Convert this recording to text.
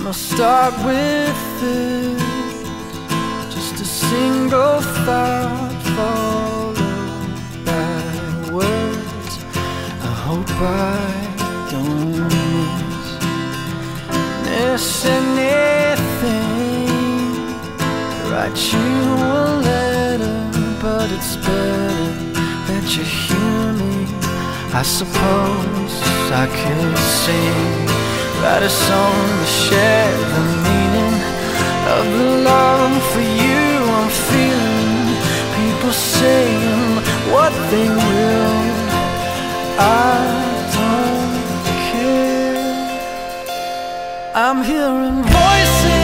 I'll start with this. Just a single thought followed by words I hope I don't miss anything. Write you a letter, but it's better that you hear me. I suppose I could sing, write a song to share the meaning of the love for you I'm feeling. People saying what they will, I don't care. I'm hearing voices